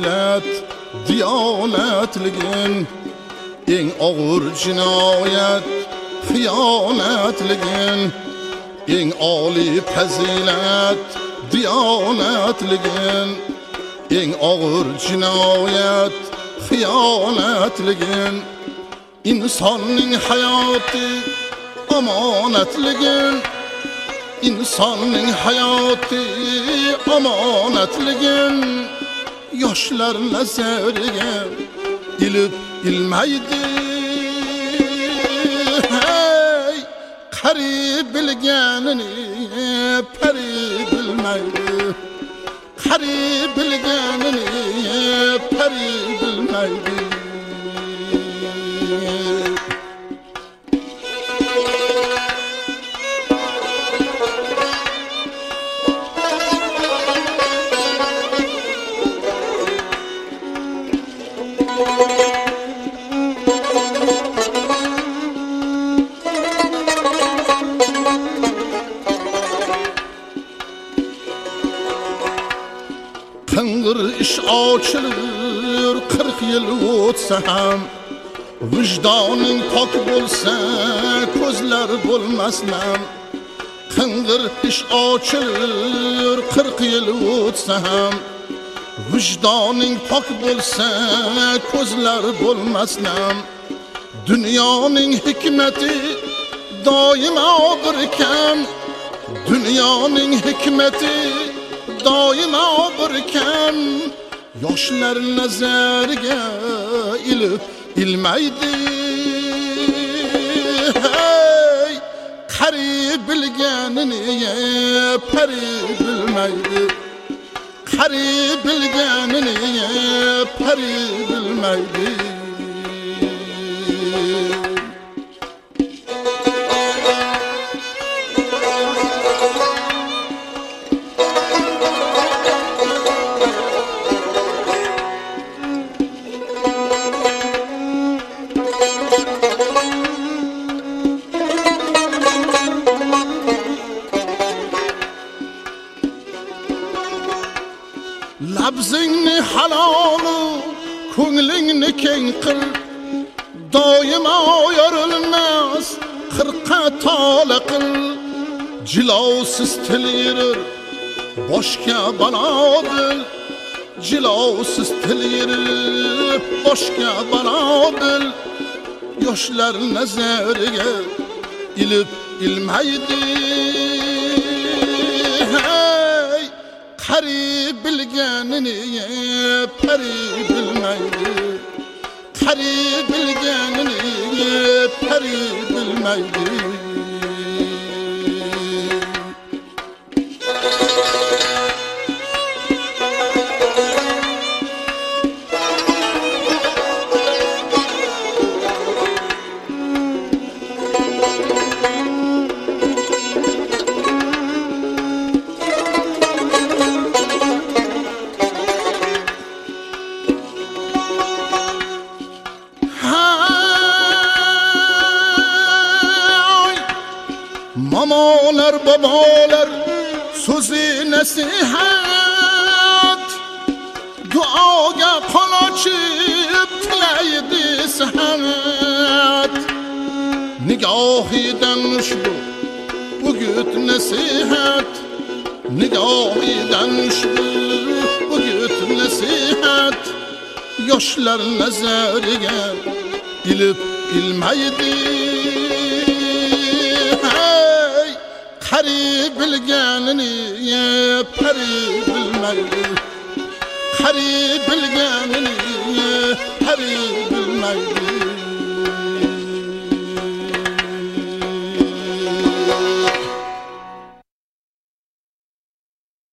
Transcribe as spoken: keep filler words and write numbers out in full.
fazilet diyonetligin eng og'ir jinoyat xiyonatligin eng oliy fazilet diyonetligin eng og'ir jinoyat xiyonatligin insonning hayoti omonatligin insonning hayoti omonatligin yoshlar nazariga ilib ilmaydi hey qari bilganini pari bilmaydi qari bilganini pari bilmaydi Qing'ir ish ochilur qirq yil o'tsa ham vijdoning pok bo'lsa ko'zlar bo'lmas nam qing'ir ish ochilur qirq yil o'tsa ham vijdoning pok bo'lsa ko'zlar bo'lmas nam dunyoning hikmati doimo bir kam dunyoning hikmati doimo bir kam yoshlar nazariga ilib ilmaydi hey qari bilganini pari bilmaydi qari bilganini pari bilmaydi labzingni halolu ko'nglingni keng qil doimo yorilmas qirqa tola qil jilosiz til yirir boshga balodir jilosiz til yirir boshga balodir yoshlar nazariga ilib ilmaydi qari bilganini pari bilmaydi qari bilganini pari bilmaydi Mamalar babalar so'zi nasihat duoga qo'l ochib tilaydi sahat nigohidan ushbu o'git nasihat nigohidan ushbu o'git nasihat yoshlar nazariga ilib ilmaydi qari bilganini pari bilmaydi qari bilganini pari bilmaydi